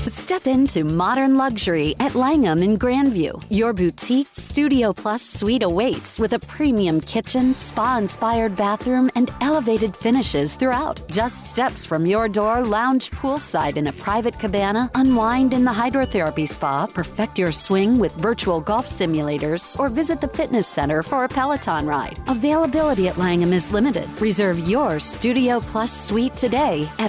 Step into modern luxury at Langham in Grandview. Your boutique Studio Plus suite awaits with a premium kitchen, spa-inspired bathroom, and elevated finishes throughout. Just steps from your door, lounge poolside in a private cabana, unwind in the hydrotherapy spa, perfect your swing with virtual golf simulators, or visit the fitness center for a Peloton ride. Availability at Langham is limited. Reserve your Studio Plus suite today at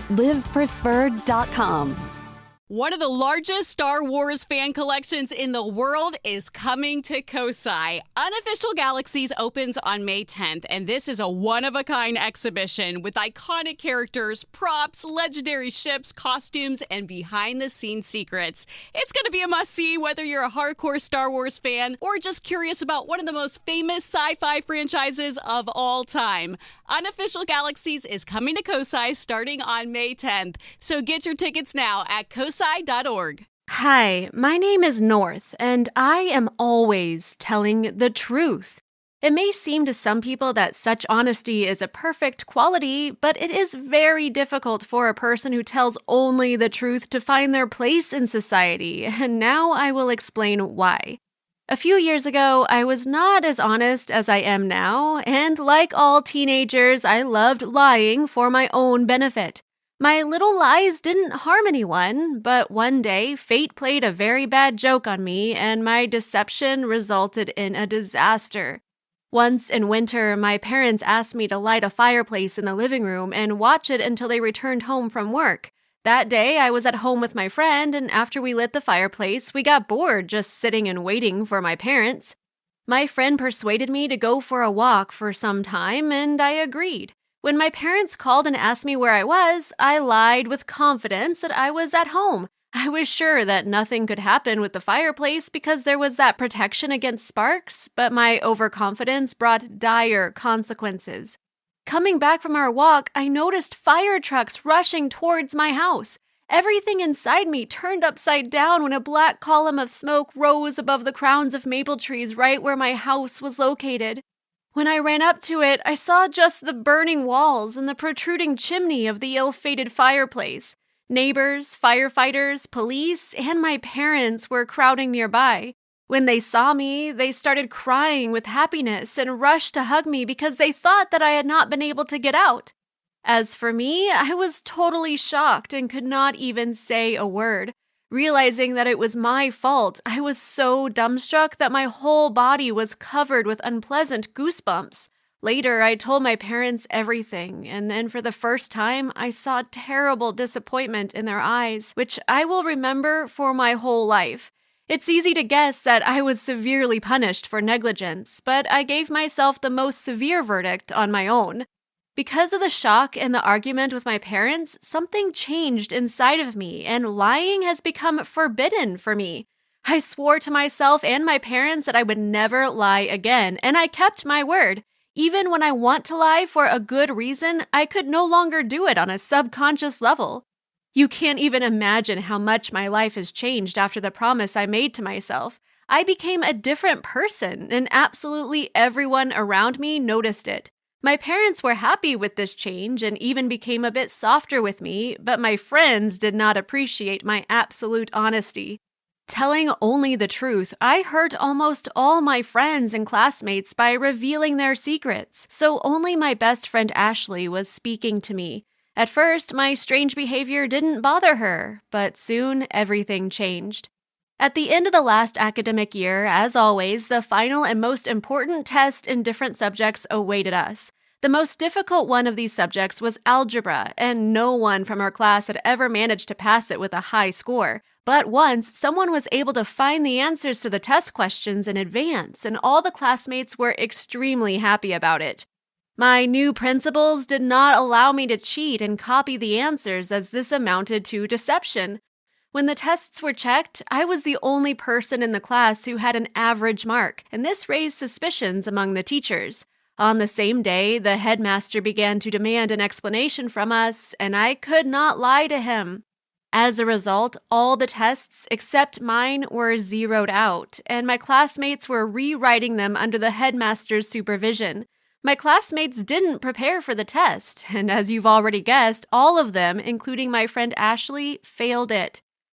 livepreferred.com. One of the largest Star Wars fan collections in the world is coming to Kosai. Unofficial Galaxies opens on May 10th, and this is a one-of-a-kind exhibition with iconic characters, props, legendary ships, costumes, and behind-the-scenes secrets. It's going to be a must-see whether you're a hardcore Star Wars fan or just curious about one of the most famous sci-fi franchises of all time. Unofficial Galaxies is coming to Kosai starting on May 10th, so get your tickets now at kosai.org. Hi, my name is North, and I am always telling the truth. It may seem to some people that such honesty is a perfect quality, but it is very difficult for a person who tells only the truth to find their place in society, and now I will explain why. A few years ago, I was not as honest as I am now, and like all teenagers, I loved lying for my own benefit. My little lies didn't harm anyone, but one day, fate played a very bad joke on me, and my deception resulted in a disaster. Once in winter, my parents asked me to light a fireplace in the living room and watch it until they returned home from work. That day, I was at home with my friend, and after we lit the fireplace, we got bored just sitting and waiting for my parents. My friend persuaded me to go for a walk for some time, and I agreed. When my parents called and asked me where I was, I lied with confidence that I was at home. I was sure that nothing could happen with the fireplace because there was that protection against sparks, but my overconfidence brought dire consequences. Coming back from our walk, I noticed fire trucks rushing towards my house. Everything inside me turned upside down when a black column of smoke rose above the crowns of maple trees right where my house was located. When I ran up to it, I saw just the burning walls and the protruding chimney of the ill-fated fireplace. Neighbors, firefighters, police, and my parents were crowding nearby. When they saw me, they started crying with happiness and rushed to hug me because they thought that I had not been able to get out. As for me, I was totally shocked and could not even say a word. Realizing that it was my fault, I was so dumbstruck that my whole body was covered with unpleasant goosebumps. Later, I told my parents everything, and then for the first time, I saw terrible disappointment in their eyes, which I will remember for my whole life. It's easy to guess that I was severely punished for negligence, but I gave myself the most severe verdict on my own. Because of the shock and the argument with my parents, something changed inside of me, and lying has become forbidden for me. I swore to myself and my parents that I would never lie again, and I kept my word. Even when I want to lie for a good reason, I could no longer do it on a subconscious level. You can't even imagine how much my life has changed after the promise I made to myself. I became a different person, and absolutely everyone around me noticed it. My parents were happy with this change and even became a bit softer with me, but my friends did not appreciate my absolute honesty. Telling only the truth, I hurt almost all my friends and classmates by revealing their secrets, so only my best friend Ashley was speaking to me. At first, my strange behavior didn't bother her, but soon everything changed. At the end of the last academic year, as always, the final and most important test in different subjects awaited us. The most difficult one of these subjects was algebra, and no one from our class had ever managed to pass it with a high score. But once, someone was able to find the answers to the test questions in advance, and all the classmates were extremely happy about it. My new principals did not allow me to cheat and copy the answers, as this amounted to deception. When the tests were checked, I was the only person in the class who had an average mark, and this raised suspicions among the teachers. On the same day, the headmaster began to demand an explanation from us, and I could not lie to him. As a result, all the tests except mine were zeroed out, and my classmates were rewriting them under the headmaster's supervision. My classmates didn't prepare for the test, and as you've already guessed, all of them, including my friend Ashley, failed it.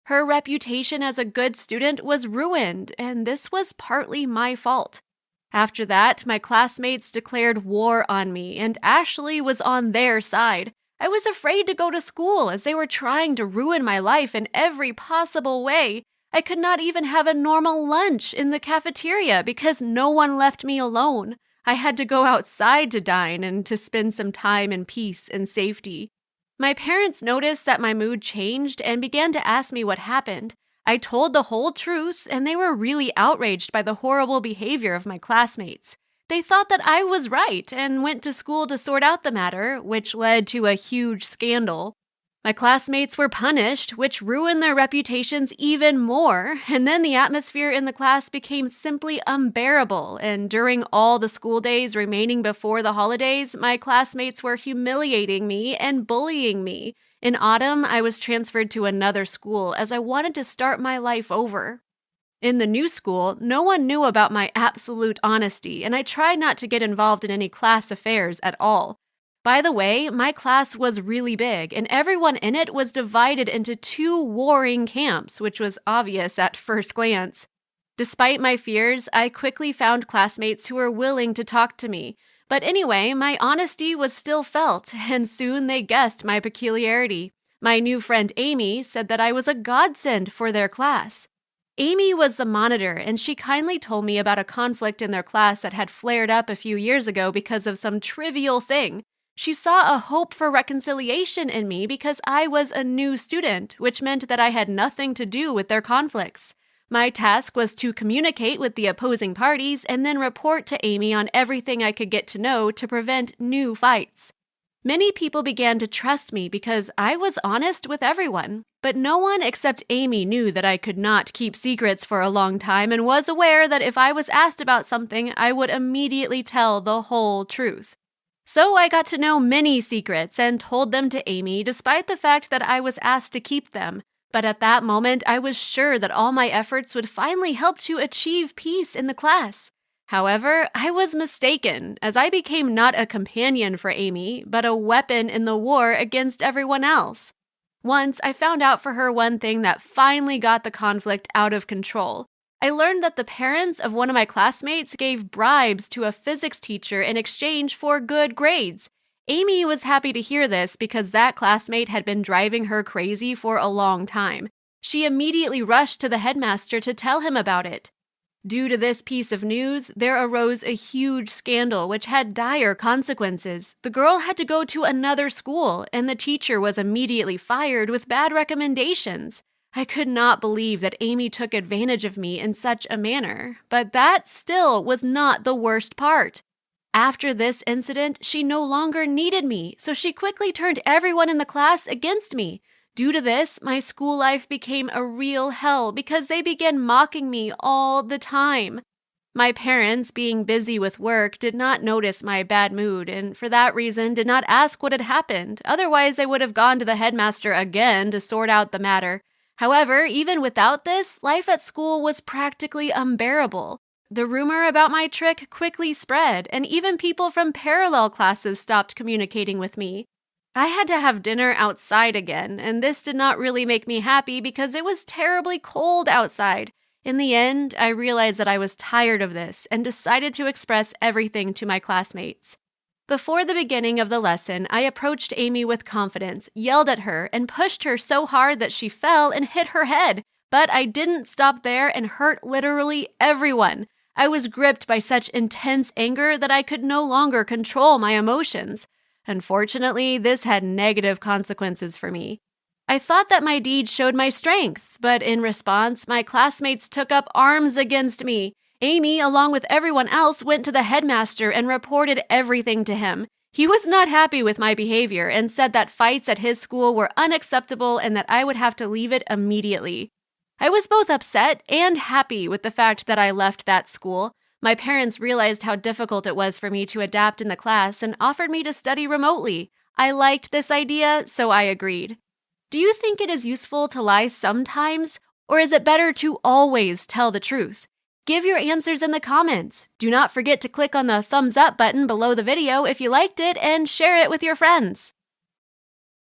Her reputation as a good student was ruined, and this was partly my fault. After that, my classmates declared war on me, and Ashley was on their side. I was afraid to go to school as they were trying to ruin my life in every possible way. I could not even have a normal lunch in the cafeteria because no one left me alone. I had to go outside to dine and to spend some time in peace and safety. My parents noticed that my mood changed and began to ask me what happened. I told the whole truth, and they were really outraged by the horrible behavior of my classmates. They thought that I was right and went to school to sort out the matter, which led to a huge scandal. My classmates were punished, which ruined their reputations even more, and then the atmosphere in the class became simply unbearable, and during all the school days remaining before the holidays, my classmates were humiliating me and bullying me. In autumn, I was transferred to another school as I wanted to start my life over. In the new school, no one knew about my absolute honesty, and I tried not to get involved in any class affairs at all. By the way, my class was really big, and everyone in it was divided into two warring camps, which was obvious at first glance. Despite my fears, I quickly found classmates who were willing to talk to me. But anyway, my honesty was still felt, and soon they guessed my peculiarity. My new friend Amy said that I was a godsend for their class. Amy was the monitor, and she kindly told me about a conflict in their class that had flared up a few years ago because of some trivial thing. She saw a hope for reconciliation in me because I was a new student, which meant that I had nothing to do with their conflicts. My task was to communicate with the opposing parties and then report to Amy on everything I could get to know to prevent new fights. Many people began to trust me because I was honest with everyone, but no one except Amy knew that I could not keep secrets for a long time and was aware that if I was asked about something, I would immediately tell the whole truth. So I got to know many secrets and told them to Amy despite the fact that I was asked to keep them. But at that moment, I was sure that all my efforts would finally help to achieve peace in the class. However, I was mistaken, as I became not a companion for Amy, but a weapon in the war against everyone else. Once, I found out for her one thing that finally got the conflict out of control. I learned that the parents of one of my classmates gave bribes to a physics teacher in exchange for good grades. Amy was happy to hear this because that classmate had been driving her crazy for a long time. She immediately rushed to the headmaster to tell him about it. Due to this piece of news, there arose a huge scandal which had dire consequences. The girl had to go to another school, and the teacher was immediately fired with bad recommendations. I could not believe that Amy took advantage of me in such a manner, but that still was not the worst part. After this incident, she no longer needed me, so she quickly turned everyone in the class against me. Due to this, my school life became a real hell because they began mocking me all the time. My parents, being busy with work, did not notice my bad mood and for that reason did not ask what had happened. Otherwise, they would have gone to the headmaster again to sort out the matter. However, even without this, life at school was practically unbearable. The rumor about my trick quickly spread, and even people from parallel classes stopped communicating with me. I had to have dinner outside again, and this did not really make me happy because it was terribly cold outside. In the end, I realized that I was tired of this and decided to express everything to my classmates. Before the beginning of the lesson, I approached Amy with confidence, yelled at her, and pushed her so hard that she fell and hit her head. But I didn't stop there and hurt literally everyone. I was gripped by such intense anger that I could no longer control my emotions. Unfortunately, this had negative consequences for me. I thought that my deed showed my strength, but in response, my classmates took up arms against me. Amy, along with everyone else, went to the headmaster and reported everything to him. He was not happy with my behavior and said that fights at his school were unacceptable and that I would have to leave it immediately. I was both upset and happy with the fact that I left that school. My parents realized how difficult it was for me to adapt in the class and offered me to study remotely. I liked this idea, so I agreed. Do you think it is useful to lie sometimes, or is it better to always tell the truth? Give your answers in the comments. Do not forget to click on the thumbs up button below the video if you liked it and share it with your friends.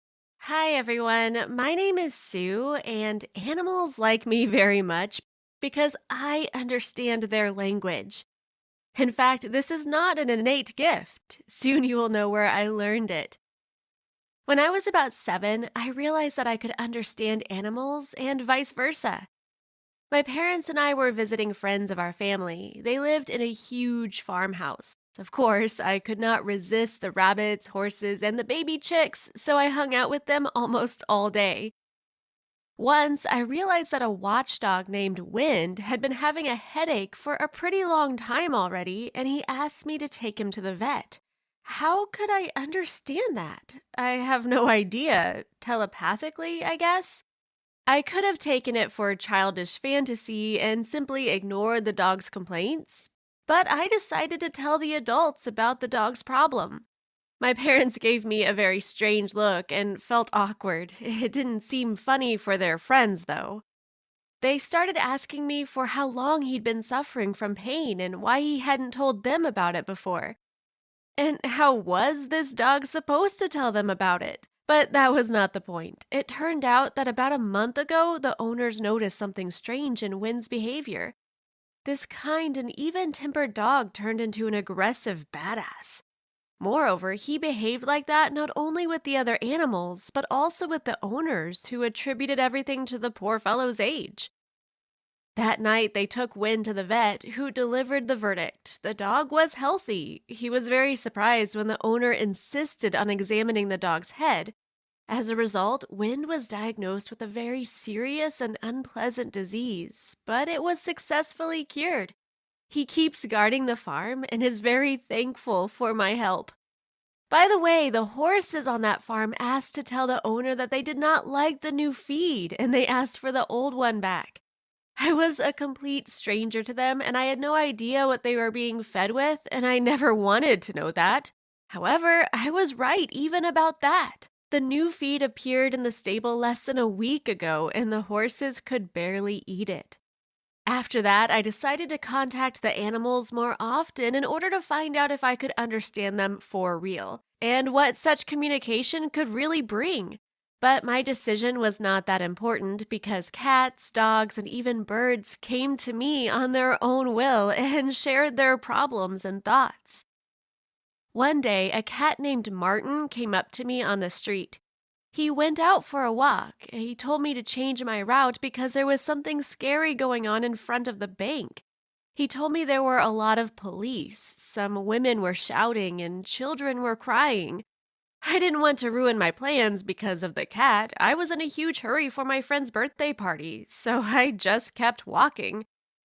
Hi, everyone. My name is Sue, and animals like me very much because I understand their language. In fact, this is not an innate gift. Soon you will know where I learned it. When I was about 7, I realized that I could understand animals and vice versa. My parents and I were visiting friends of our family. They lived in a huge farmhouse. Of course, I could not resist the rabbits, horses, and the baby chicks, so I hung out with them almost all day. Once, I realized that a watchdog named Wind had been having a headache for a pretty long time already, and he asked me to take him to the vet. How could I understand that? I have no idea. Telepathically, I guess? I could have taken it for childish fantasy and simply ignored the dog's complaints, but I decided to tell the adults about the dog's problem. My parents gave me a very strange look and felt awkward. It didn't seem funny for their friends, though. They started asking me for how long he'd been suffering from pain and why he hadn't told them about it before. And how was this dog supposed to tell them about it? But that was not the point. It turned out that about a month ago, the owners noticed something strange in Wind's behavior. This kind and even-tempered dog turned into an aggressive badass. Moreover, he behaved like that not only with the other animals, but also with the owners, who attributed everything to the poor fellow's age. That night, they took Wind to the vet, who delivered the verdict. The dog was healthy. He was very surprised when the owner insisted on examining the dog's head. As a result, Wind was diagnosed with a very serious and unpleasant disease, but it was successfully cured. He keeps guarding the farm and is very thankful for my help. By the way, the horses on that farm asked to tell the owner that they did not like the new feed, and they asked for the old one back. I was a complete stranger to them, and I had no idea what they were being fed with, and I never wanted to know that. However, I was right even about that. The new feed appeared in the stable less than a week ago, and the horses could barely eat it. After that, I decided to contact the animals more often in order to find out if I could understand them for real, and what such communication could really bring. But my decision was not that important because cats, dogs, and even birds came to me on their own will and shared their problems and thoughts. One day, a cat named Martin came up to me on the street. He went out for a walk. He told me to change my route because there was something scary going on in front of the bank. He told me there were a lot of police. Some women were shouting and children were crying. I didn't want to ruin my plans because of the cat. I was in a huge hurry for my friend's birthday party, so I just kept walking.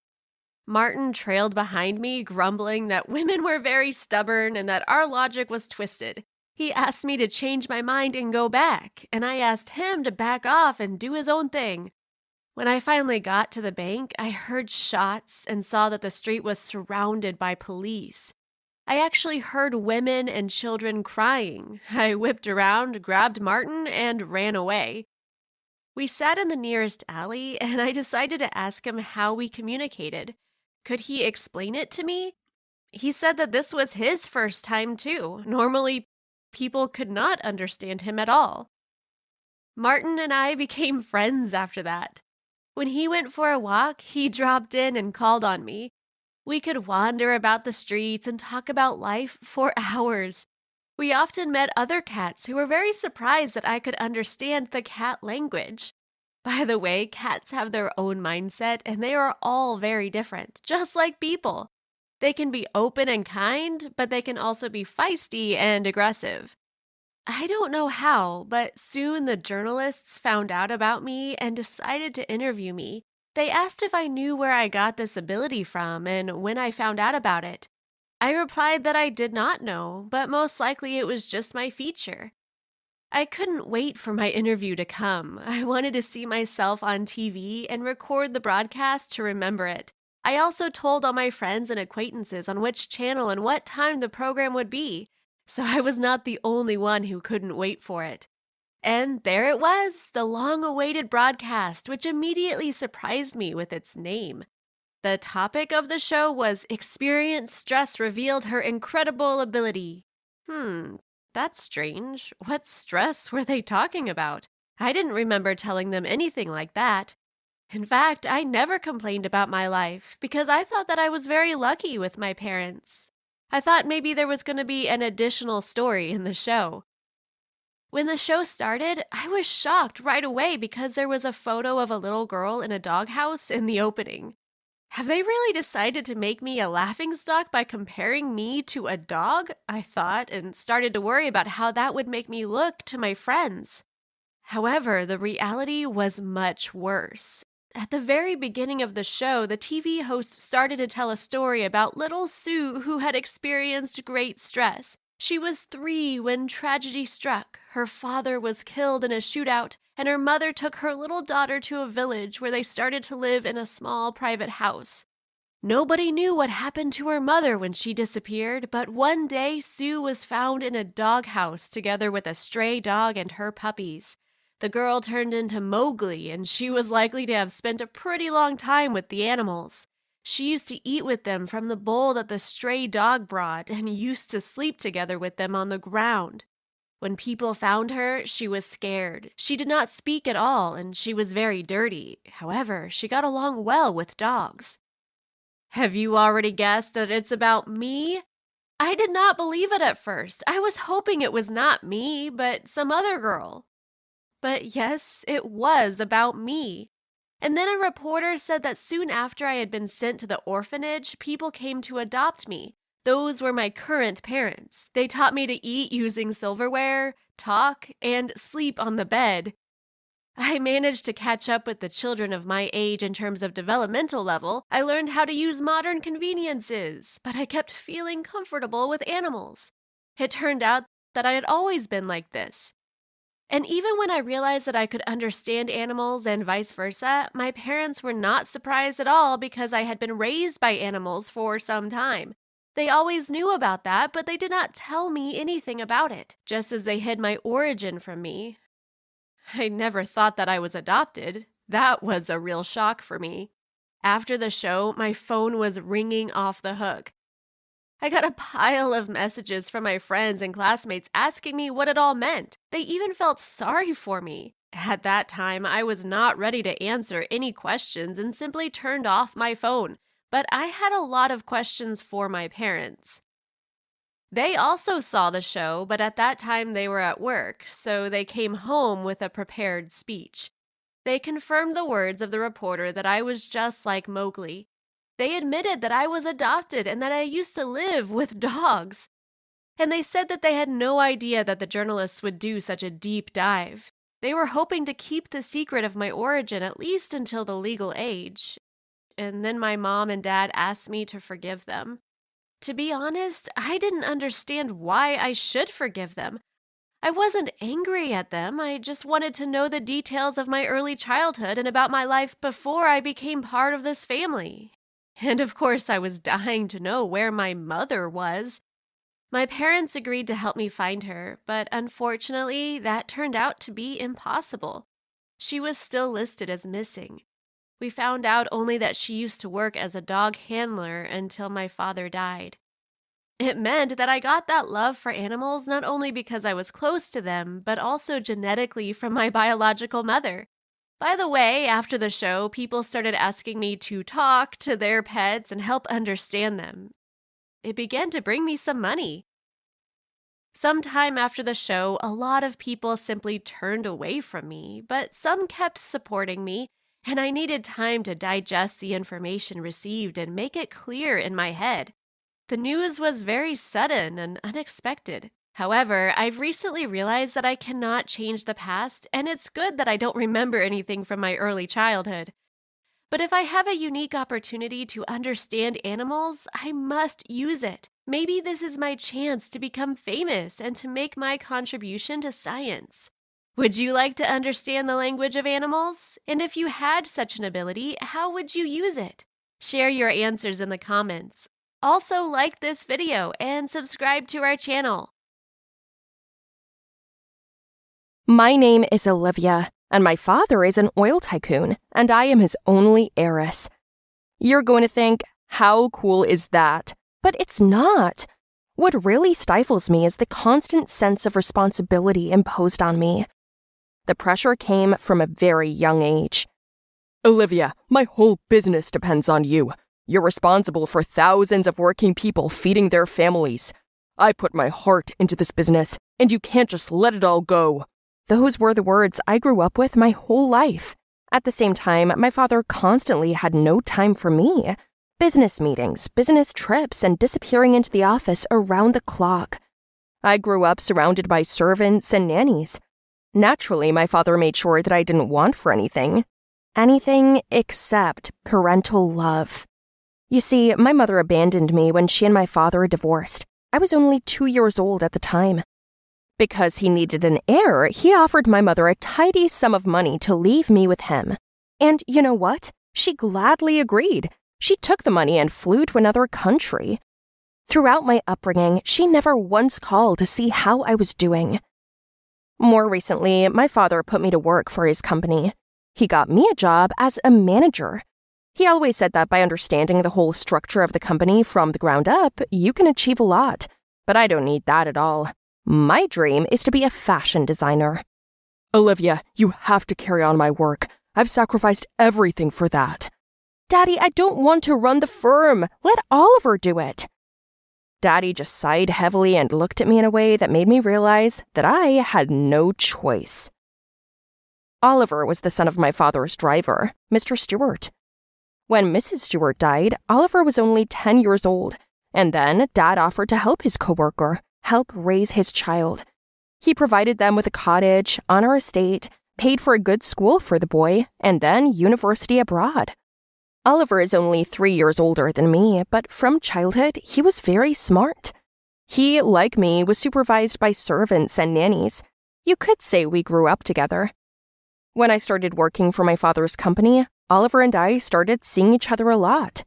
Martin trailed behind me, grumbling that women were very stubborn and that our logic was twisted. He asked me to change my mind and go back, and I asked him to back off and do his own thing. When I finally got to the bank, I heard shots and saw that the street was surrounded by police. I actually heard women and children crying. I whipped around, grabbed Martin, and ran away. We sat in the nearest alley, and I decided to ask him how we communicated. Could he explain it to me? He said that this was his first time, too. Normally, people could not understand him at all. Martin and I became friends after that. When he went for a walk, he dropped in and called on me. We could wander about the streets and talk about life for hours. We often met other cats who were very surprised that I could understand the cat language. By the way, cats have their own mindset, and they are all very different, just like people. They can be open and kind, but they can also be feisty and aggressive. I don't know how, but soon the journalists found out about me and decided to interview me. They asked if I knew where I got this ability from and when I found out about it. I replied that I did not know, but most likely it was just my feature. I couldn't wait for my interview to come. I wanted to see myself on TV and record the broadcast to remember it. I also told all my friends and acquaintances on which channel and what time the program would be, so I was not the only one who couldn't wait for it. And there it was, the long-awaited broadcast, which immediately surprised me with its name. The topic of the show was Experience Stress Revealed Her Incredible Ability. That's strange. What stress were they talking about? I didn't remember telling them anything like that. In fact, I never complained about my life because I thought that I was very lucky with my parents. I thought maybe there was going to be an additional story in the show. When the show started, I was shocked right away because there was a photo of a little girl in a doghouse in the opening. Have they really decided to make me a laughingstock by comparing me to a dog? I thought, and started to worry about how that would make me look to my friends. However, the reality was much worse. At the very beginning of the show, the TV host started to tell a story about little Sue who had experienced great stress. She was 3 when tragedy struck. Her father was killed in a shootout, and her mother took her little daughter to a village where they started to live in a small private house. Nobody knew what happened to her mother when she disappeared, but one day Sue was found in a doghouse together with a stray dog and her puppies. The girl turned into Mowgli, and she was likely to have spent a pretty long time with the animals. She used to eat with them from the bowl that the stray dog brought and used to sleep together with them on the ground. When people found her, she was scared. She did not speak at all, and she was very dirty. However, she got along well with dogs. Have you already guessed that it's about me? I did not believe it at first. I was hoping it was not me, but some other girl. But yes, it was about me. And then a reporter said that soon after I had been sent to the orphanage, people came to adopt me. Those were my current parents. They taught me to eat using silverware, talk, and sleep on the bed. I managed to catch up with the children of my age in terms of developmental level. I learned how to use modern conveniences, but I kept feeling comfortable with animals. It turned out that I had always been like this. And even when I realized that I could understand animals and vice versa, my parents were not surprised at all because I had been raised by animals for some time. They always knew about that, but they did not tell me anything about it, just as they hid my origin from me. I never thought that I was adopted. That was a real shock for me. After the show, my phone was ringing off the hook. I got a pile of messages from my friends and classmates asking me what it all meant. They even felt sorry for me. At that time, I was not ready to answer any questions and simply turned off my phone. But I had a lot of questions for my parents. They also saw the show, but at that time they were at work, so they came home with a prepared speech. They confirmed the words of the reporter that I was just like Mowgli. They admitted that I was adopted and that I used to live with dogs. And they said that they had no idea that the journalists would do such a deep dive. They were hoping to keep the secret of my origin at least until the legal age. And then my mom and dad asked me to forgive them. To be honest, I didn't understand why I should forgive them. I wasn't angry at them. I just wanted to know the details of my early childhood and about my life before I became part of this family. And of course, I was dying to know where my mother was. My parents agreed to help me find her, but unfortunately, that turned out to be impossible. She was still listed as missing. We found out only that she used to work as a dog handler until my father died. It meant that I got that love for animals not only because I was close to them, but also genetically from my biological mother. By the way, after the show, people started asking me to talk to their pets and help understand them. It began to bring me some money. Sometime after the show, a lot of people simply turned away from me, but some kept supporting me, and I needed time to digest the information received and make it clear in my head. The news was very sudden and unexpected. However, I've recently realized that I cannot change the past, and it's good that I don't remember anything from my early childhood. But if I have a unique opportunity to understand animals, I must use it. Maybe this is my chance to become famous and to make my contribution to science. Would you like to understand the language of animals? And if you had such an ability, how would you use it? Share your answers in the comments. Also, like this video and subscribe to our channel. My name is Olivia, and my father is an oil tycoon, and I am his only heiress. You're going to think, how cool is that? But it's not. What really stifles me is the constant sense of responsibility imposed on me. The pressure came from a very young age. Olivia, my whole business depends on you. You're responsible for thousands of working people feeding their families. I put my heart into this business, and you can't just let it all go. Those were the words I grew up with my whole life. At the same time, my father constantly had no time for me. Business meetings, business trips, and disappearing into the office around the clock. I grew up surrounded by servants and nannies. Naturally, my father made sure that I didn't want for anything. Anything except parental love. You see, my mother abandoned me when she and my father divorced. I was only 2 years old at the time. Because he needed an heir, he offered my mother a tidy sum of money to leave me with him. And you know what? She gladly agreed. She took the money and flew to another country. Throughout my upbringing, she never once called to see how I was doing. More recently, my father put me to work for his company. He got me a job as a manager. He always said that by understanding the whole structure of the company from the ground up, you can achieve a lot. But I don't need that at all. My dream is to be a fashion designer. Olivia, you have to carry on my work. I've sacrificed everything for that. Daddy, I don't want to run the firm. Let Oliver do it. Daddy just sighed heavily and looked at me in a way that made me realize that I had no choice. Oliver was the son of my father's driver, Mr. Stewart. When Mrs. Stewart died, Oliver was only 10 years old, and then Dad offered to help his coworker, help raise his child. He provided them with a cottage on our estate, paid for a good school for the boy, and then university abroad. Oliver is only 3 years older than me, but from childhood, he was very smart. He, like me, was supervised by servants and nannies. You could say we grew up together. When I started working for my father's company, Oliver and I started seeing each other a lot.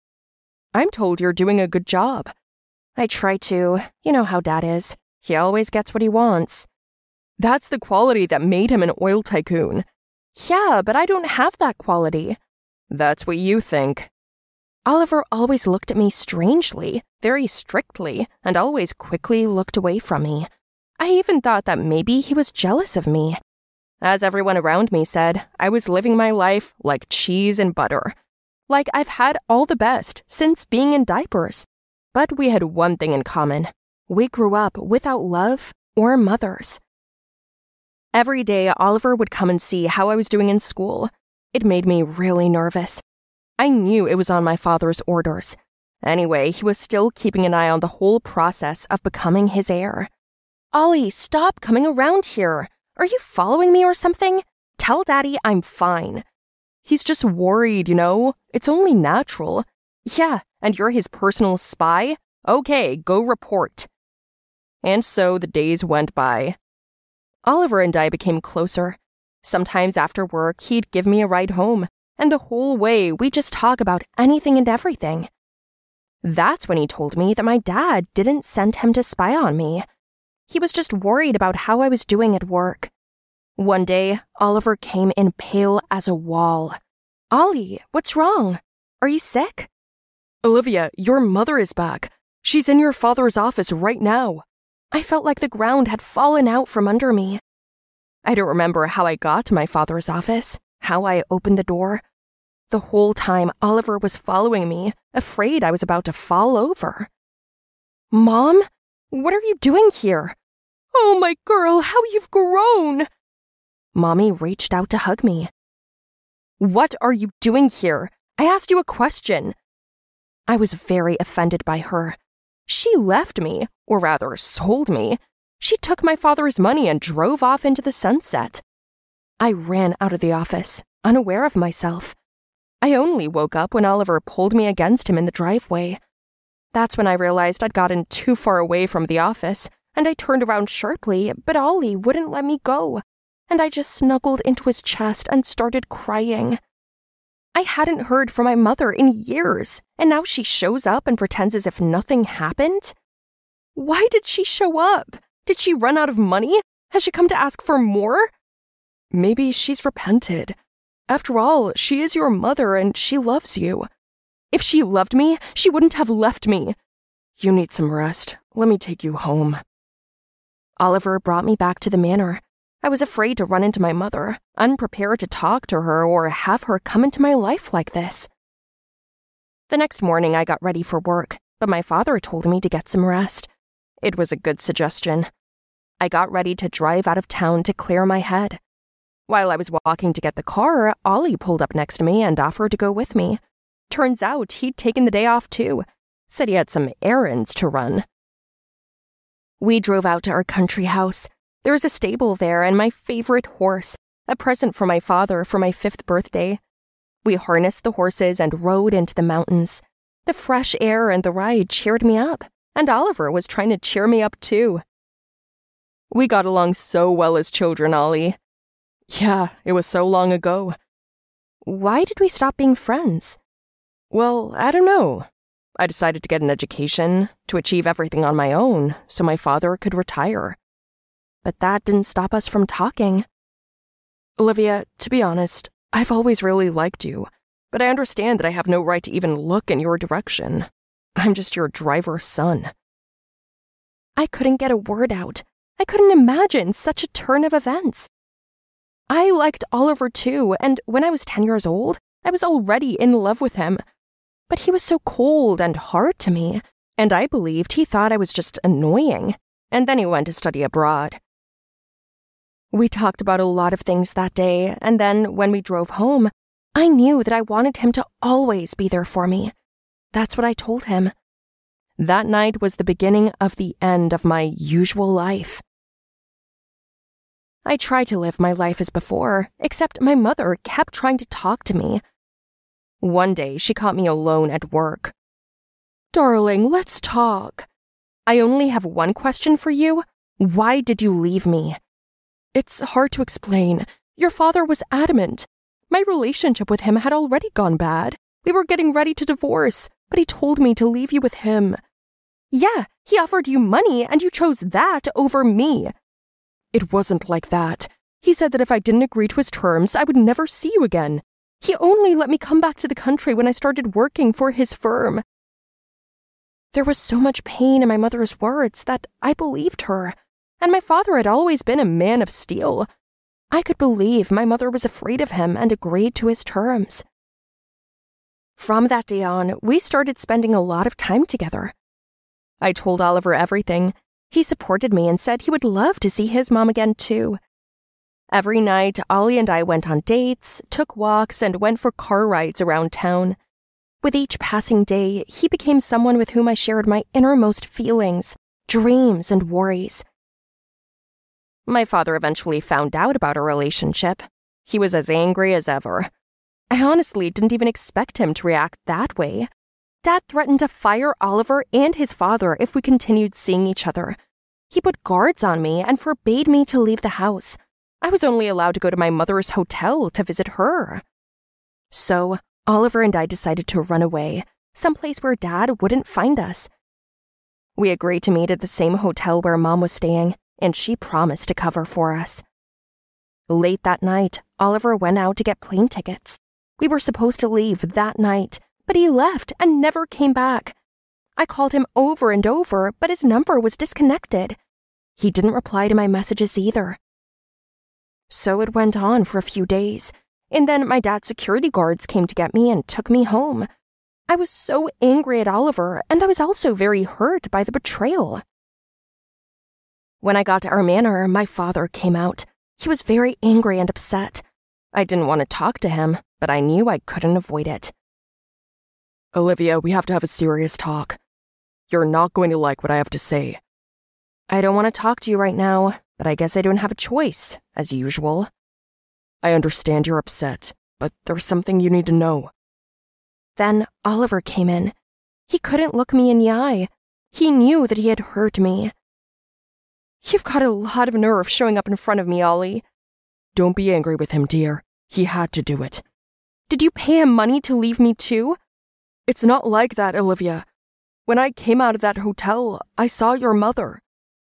I'm told you're doing a good job. I try to. You know how Dad is. He always gets what he wants. That's the quality that made him an oil tycoon. Yeah, but I don't have that quality. That's what you think. Oliver always looked at me strangely, very strictly, and always quickly looked away from me. I even thought that maybe he was jealous of me. As everyone around me said, I was living my life like cheese and butter. Like I've had all the best since being in diapers. But we had one thing in common. We grew up without love or mothers. Every day, Oliver would come and see how I was doing in school. It made me really nervous. I knew it was on my father's orders. Anyway, he was still keeping an eye on the whole process of becoming his heir. Ollie, stop coming around here. Are you following me or something? Tell Daddy I'm fine. He's just worried, you know? It's only natural. Yeah, and you're his personal spy? Okay, go report. And so the days went by. Oliver and I became closer. Sometimes after work, he'd give me a ride home, and the whole way we'd just talk about anything and everything. That's when he told me that my dad didn't send him to spy on me. He was just worried about how I was doing at work. One day, Oliver came in pale as a wall. Ollie, what's wrong? Are you sick? Olivia, your mother is back. She's in your father's office right now. I felt like the ground had fallen out from under me. I don't remember how I got to my father's office, how I opened the door. The whole time, Oliver was following me, afraid I was about to fall over. Mom? What are you doing here? Oh, my girl, how you've grown! Mommy reached out to hug me. What are you doing here? I asked you a question. I was very offended by her. She left me, or rather sold me. She took my father's money and drove off into the sunset. I ran out of the office, unaware of myself. I only woke up when Oliver pulled me against him in the driveway. That's when I realized I'd gotten too far away from the office, and I turned around sharply, but Ollie wouldn't let me go, and I just snuggled into his chest and started crying. I hadn't heard from my mother in years, and now she shows up and pretends as if nothing happened? Why did she show up? Did she run out of money? Has she come to ask for more? Maybe she's repented. After all, she is your mother and she loves you. If she loved me, she wouldn't have left me. You need some rest. Let me take you home. Oliver brought me back to the manor. I was afraid to run into my mother, unprepared to talk to her or have her come into my life like this. The next morning, I got ready for work, but my father told me to get some rest. It was a good suggestion. I got ready to drive out of town to clear my head. While I was walking to get the car, Ollie pulled up next to me and offered to go with me. Turns out he'd taken the day off too. Said he had some errands to run. We drove out to our country house. There was a stable there and my favorite horse, a present from my father for my 5th birthday. We harnessed the horses and rode into the mountains. The fresh air and the ride cheered me up, and Oliver was trying to cheer me up too. We got along so well as children, Ollie. Yeah, it was so long ago. Why did we stop being friends? Well, I don't know. I decided to get an education, to achieve everything on my own, so my father could retire. But that didn't stop us from talking. Olivia, to be honest, I've always really liked you, but I understand that I have no right to even look in your direction. I'm just your driver's son. I couldn't get a word out. I couldn't imagine such a turn of events. I liked Oliver too, and when I was 10 years old, I was already in love with him. But he was so cold and hard to me, and I believed he thought I was just annoying, and then he went to study abroad. We talked about a lot of things that day, and then when we drove home, I knew that I wanted him to always be there for me. That's what I told him. That night was the beginning of the end of my usual life. I tried to live my life as before, except my mother kept trying to talk to me. One day, she caught me alone at work. Darling, let's talk. I only have one question for you. Why did you leave me? It's hard to explain. Your father was adamant. My relationship with him had already gone bad. We were getting ready to divorce, but he told me to leave you with him. Yeah, he offered you money and you chose that over me. It wasn't like that. He said that if I didn't agree to his terms, I would never see you again. He only let me come back to the country when I started working for his firm. There was so much pain in my mother's words that I believed her, and my father had always been a man of steel. I could believe my mother was afraid of him and agreed to his terms. From that day on, we started spending a lot of time together. I told Oliver everything. He supported me and said he would love to see his mom again too. Every night, Ollie and I went on dates, took walks, and went for car rides around town. With each passing day, he became someone with whom I shared my innermost feelings, dreams, and worries. My father eventually found out about our relationship. He was as angry as ever. I honestly didn't even expect him to react that way. Dad threatened to fire Oliver and his father if we continued seeing each other. He put guards on me and forbade me to leave the house. I was only allowed to go to my mother's hotel to visit her. So, Oliver and I decided to run away, someplace where Dad wouldn't find us. We agreed to meet at the same hotel where Mom was staying, and she promised to cover for us. Late that night, Oliver went out to get plane tickets. We were supposed to leave that night, but he left and never came back. I called him over and over, but his number was disconnected. He didn't reply to my messages either. So it went on for a few days, and then my dad's security guards came to get me and took me home. I was so angry at Oliver, and I was also very hurt by the betrayal. When I got to our manor, my father came out. He was very angry and upset. I didn't want to talk to him, but I knew I couldn't avoid it. Olivia, we have to have a serious talk. You're not going to like what I have to say. I don't want to talk to you right now, but I guess I don't have a choice, as usual. I understand you're upset, but there's something you need to know. Then Oliver came in. He couldn't look me in the eye. He knew that he had hurt me. You've got a lot of nerve showing up in front of me, Ollie. Don't be angry with him, dear. He had to do it. Did you pay him money to leave me too? It's not like that, Olivia. When I came out of that hotel, I saw your mother.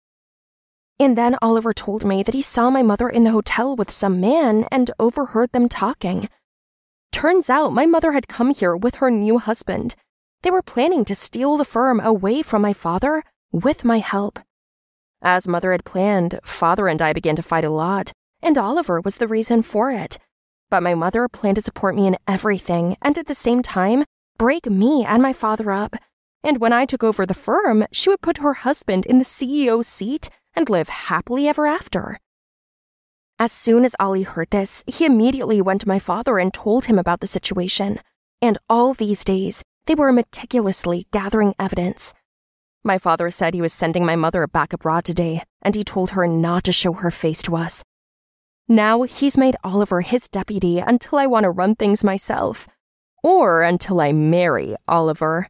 And then Oliver told me that he saw my mother in the hotel with some man and overheard them talking. Turns out my mother had come here with her new husband. They were planning to steal the firm away from my father with my help. As Mother had planned, Father and I began to fight a lot, and Oliver was the reason for it. But my mother planned to support me in everything and at the same time break me and my father up. And when I took over the firm, she would put her husband in the CEO's seat and live happily ever after. As soon as Ollie heard this, he immediately went to my father and told him about the situation. And all these days, they were meticulously gathering evidence. My father said he was sending my mother back abroad today, and he told her not to show her face to us. Now he's made Oliver his deputy until I want to run things myself. Or until I marry Oliver.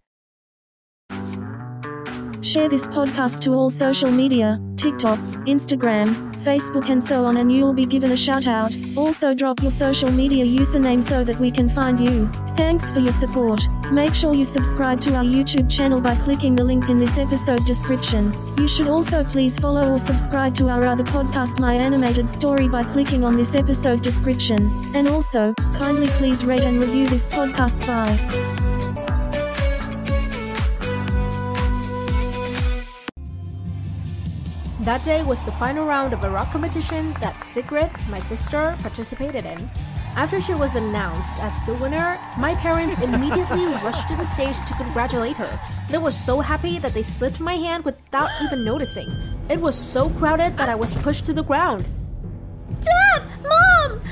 Share this podcast to all social media, TikTok, Instagram, Facebook and so on, and you'll be given a shout out. Also drop your social media username so that we can find you. Thanks for your support. Make sure you subscribe to our YouTube channel by clicking the link in this episode description. You should also please follow or subscribe to our other podcast, My Animated Story, by clicking on this episode description. And also, kindly please rate and review this podcast. Bye. That day was the final round of a rock competition that Sigrid, my sister, participated in. After she was announced as the winner, my parents immediately rushed to the stage to congratulate her. They were so happy that they slipped my hand without even noticing. It was so crowded that I was pushed to the ground. Dad! Mom!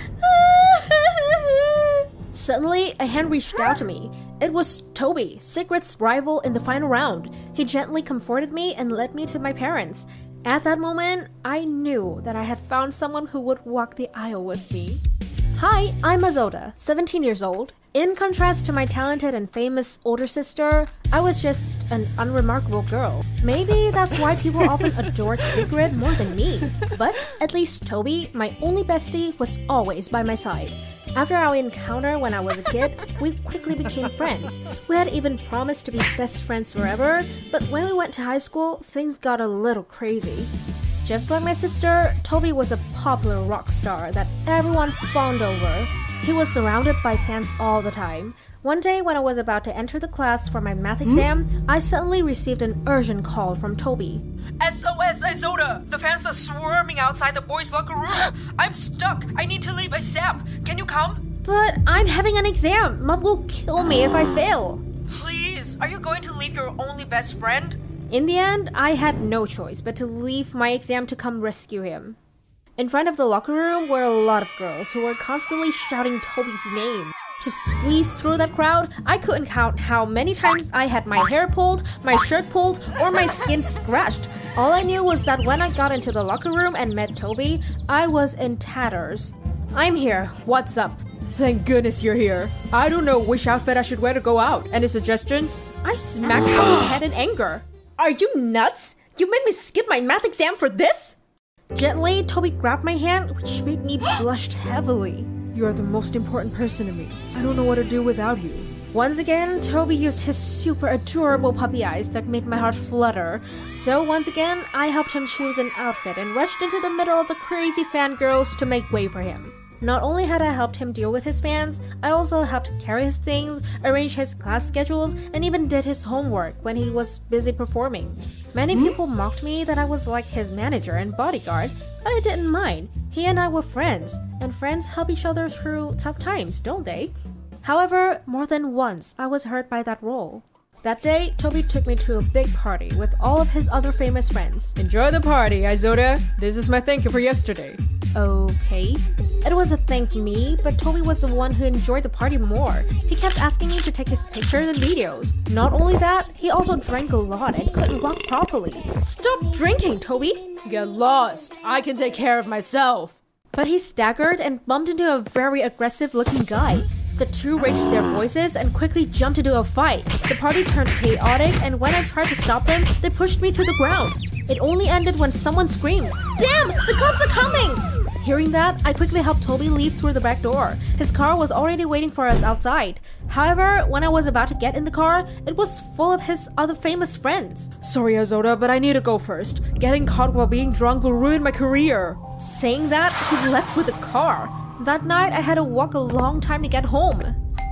Suddenly, a hand reached out to me. It was Toby, Sigrid's rival in the final round. He gently comforted me and led me to my parents. At that moment, I knew that I had found someone who would walk the aisle with me. Hi, I'm Azoda, 17 years old. In contrast to my talented and famous older sister, I was just an unremarkable girl. Maybe that's why people often adored Sigrid more than me. But at least Toby, my only bestie, was always by my side. After our encounter when I was a kid, we quickly became friends. We had even promised to be best friends forever, but when we went to high school, things got a little crazy. Just like my sister, Toby was a popular rock star that everyone fawned over. He was surrounded by fans all the time. One day when I was about to enter the class for my math exam, I suddenly received an urgent call from Toby. SOS, Isoda! The fans are swarming outside the boys' locker room. I'm stuck. I need to leave ASAP. Can you come? But I'm having an exam. Mom will kill me if I fail. Please, are you going to leave your only best friend? In the end, I had no choice but to leave my exam to come rescue him. In front of the locker room were a lot of girls who were constantly shouting Toby's name. To squeeze through that crowd, I couldn't count how many times I had my hair pulled, my shirt pulled, or my skin scratched. All I knew was that when I got into the locker room and met Toby, I was in tatters. I'm here. What's up? Thank goodness you're here. I don't know which outfit I should wear to go out. Any suggestions? I smacked Toby's head in anger. Are you nuts? You made me skip my math exam for this? Gently, Toby grabbed my hand, which made me blush heavily. You're the most important person to me. I don't know what to do without you. Once again, Toby used his super adorable puppy eyes that made my heart flutter. So once again, I helped him choose an outfit and rushed into the middle of the crazy fangirls to make way for him. Not only had I helped him deal with his fans, I also helped carry his things, arrange his class schedules, and even did his homework when he was busy performing. Many people mocked me that I was like his manager and bodyguard, but I didn't mind. He and I were friends, and friends help each other through tough times, don't they? However, more than once, I was hurt by that role. That day, Toby took me to a big party with all of his other famous friends. Enjoy the party, Isoda. This is my thank you for yesterday. Okay. It was a thank me, but Toby was the one who enjoyed the party more. He kept asking me to take his pictures and videos. Not only that, he also drank a lot and couldn't walk properly. Stop drinking, Toby! Get lost. I can take care of myself. But he staggered and bumped into a very aggressive-looking guy. The two raised their voices and quickly jumped into a fight. The party turned chaotic, and when I tried to stop them, they pushed me to the ground. It only ended when someone screamed, "Damn! The cops are coming!" Hearing that, I quickly helped Toby leave through the back door. His car was already waiting for us outside. However, when I was about to get in the car, it was full of his other famous friends. Sorry, Azoda, but I need to go first. Getting caught while being drunk will ruin my career. Saying that, he left with the car. That night, I had to walk a long time to get home.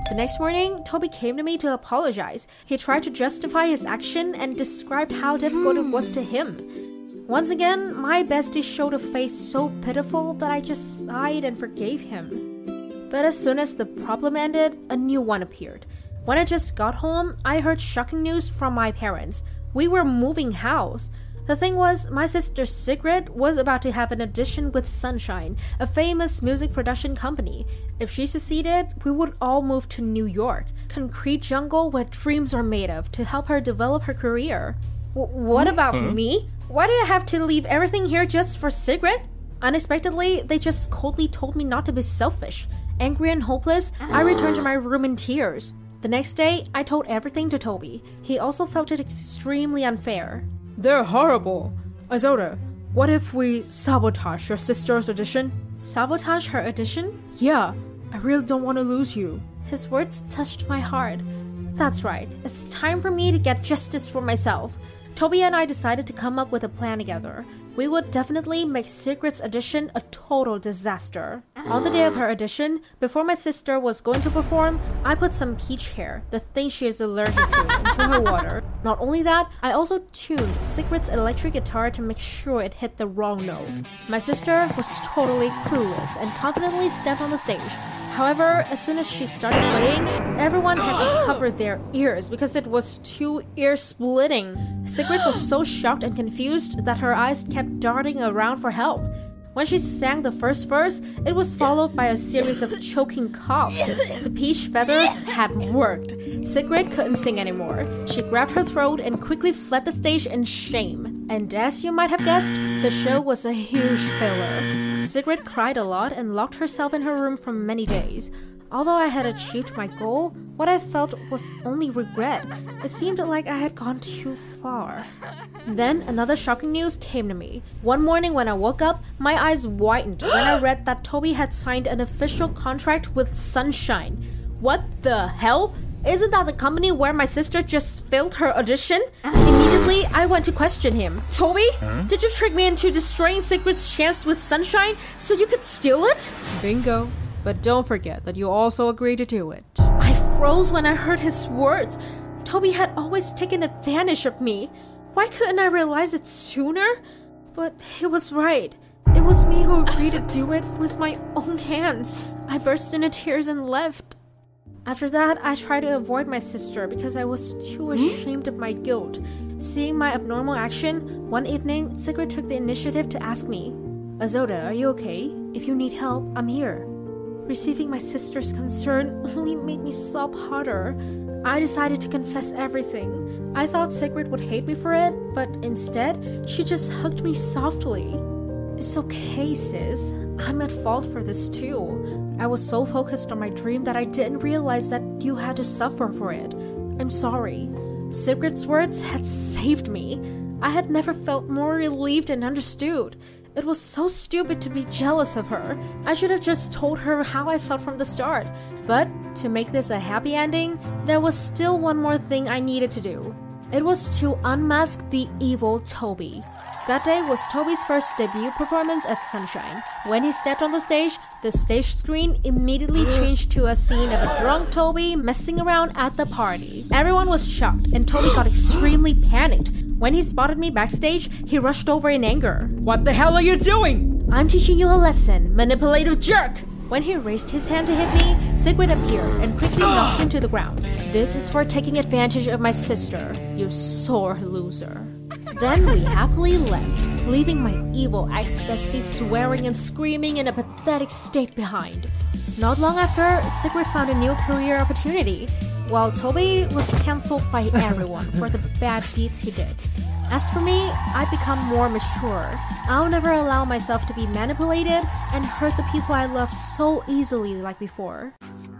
The next morning, Toby came to me to apologize. He tried to justify his action and described how difficult it was to him. Once again, my bestie showed a face so pitiful that I just sighed and forgave him. But as soon as the problem ended, a new one appeared. When I just got home, I heard shocking news from my parents. We were moving house. The thing was, my sister Sigrid was about to have an audition with Sunshine, a famous music production company. If she succeeded, we would all move to New York, concrete jungle where dreams are made of, to help her develop her career. What about me? Why do I have to leave everything here just for Sigrid? Unexpectedly, they just coldly told me not to be selfish. Angry and hopeless, I returned to my room in tears. The next day, I told everything to Toby. He also felt it extremely unfair. They're horrible. Isoda, what if we sabotage your sister's audition? Sabotage her audition? Yeah, I really don't want to lose you. His words touched my heart. That's right, it's time for me to get justice for myself. Toby and I decided to come up with a plan together. We would definitely make Sigrid's audition a total disaster. On the day of her audition, before my sister was going to perform, I put some peach hair, the thing she is allergic to, into her water. Not only that, I also tuned Sigrid's electric guitar to make sure it hit the wrong note. My sister was totally clueless and confidently stepped on the stage. However, as soon as she started playing, everyone had to cover their ears because it was too ear-splitting. Sigrid was so shocked and confused that her eyes kept darting around for help. When she sang the first verse, it was followed by a series of choking coughs. The peach feathers had worked. Sigrid couldn't sing anymore. She grabbed her throat and quickly fled the stage in shame. And as you might have guessed, the show was a huge failure. Sigrid cried a lot and locked herself in her room for many days. Although I had achieved my goal, what I felt was only regret. It seemed like I had gone too far. Then another shocking news came to me. One morning when I woke up, my eyes widened when I read that Toby had signed an official contract with Sunshine. What the hell? Isn't that the company where my sister just failed her audition? Immediately, I went to question him. Toby, did you trick me into destroying Sigrid's chance with Sunshine so you could steal it? Bingo. But don't forget that you also agreed to do it. I froze when I heard his words. Toby had always taken advantage of me. Why couldn't I realize it sooner? But he was right. It was me who agreed to do it with my own hands. I burst into tears and left. After that, I tried to avoid my sister because I was too ashamed of my guilt. Seeing my abnormal action, one evening, Sigrid took the initiative to ask me, Isoda, are you okay? If you need help, I'm here. Receiving my sister's concern only made me sob harder. I decided to confess everything. I thought Sigrid would hate me for it, but instead, she just hugged me softly. It's okay, sis. I'm at fault for this too. I was so focused on my dream that I didn't realize that you had to suffer for it. I'm sorry. Sigrid's words had saved me. I had never felt more relieved and understood. It was so stupid to be jealous of her. I should have just told her how I felt from the start. But to make this a happy ending, there was still one more thing I needed to do. It was to unmask the evil Toby. That day was Toby's first debut performance at Sunshine. When he stepped on the stage screen immediately changed to a scene of a drunk Toby messing around at the party. Everyone was shocked, and Toby got extremely panicked. When he spotted me backstage, he rushed over in anger. What the hell are you doing? I'm teaching you a lesson, manipulative jerk! When he raised his hand to hit me, Sigrid appeared and quickly knocked him to the ground. This is for taking advantage of my sister, you sore loser. Then we happily left, leaving my evil ex-bestie swearing and screaming in a pathetic state behind. Not long after, Sigrid found a new career opportunity, while Toby was cancelled by everyone for the bad deeds he did. As for me, I've become more mature. I'll never allow myself to be manipulated and hurt the people I love so easily like before.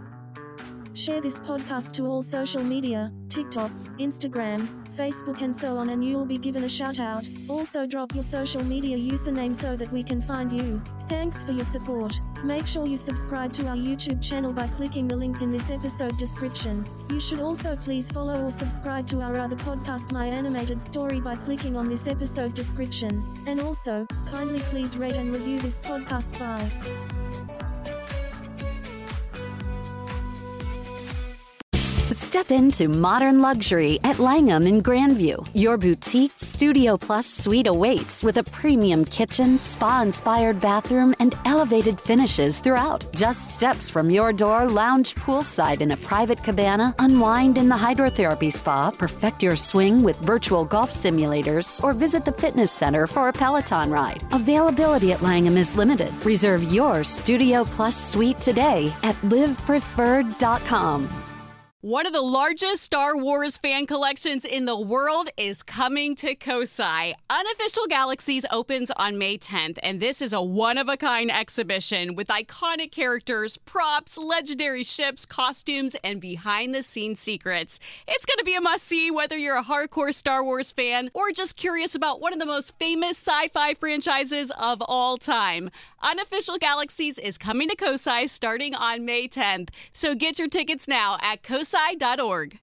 Share this podcast to all social media, TikTok, Instagram, Facebook and so on, and you'll be given a shout out. Also drop your social media username so that we can find you. Thanks for your support. Make sure you subscribe to our YouTube channel by clicking the link in this episode description. You should also please follow or subscribe to our other podcast, My Animated Story, by clicking on this episode description. And also, kindly please rate and review this podcast. Bye. Step into modern luxury at Langham in Grandview. Your boutique Studio Plus suite awaits with a premium kitchen, spa-inspired bathroom, and elevated finishes throughout. Just steps from your door, lounge poolside in a private cabana, unwind in the hydrotherapy spa, perfect your swing with virtual golf simulators, or visit the fitness center for a Peloton ride. Availability at Langham is limited. Reserve your Studio Plus suite today at livepreferred.com. One of the largest Star Wars fan collections in the world is coming to Kosai. Unofficial Galaxies opens on May 10th, and this is a one-of-a-kind exhibition with iconic characters, props, legendary ships, costumes, and behind-the-scenes secrets. It's going to be a must-see whether you're a hardcore Star Wars fan or just curious about one of the most famous sci-fi franchises of all time. Unofficial Galaxies is coming to Kosai starting on May 10th, so get your tickets now at kosai.org.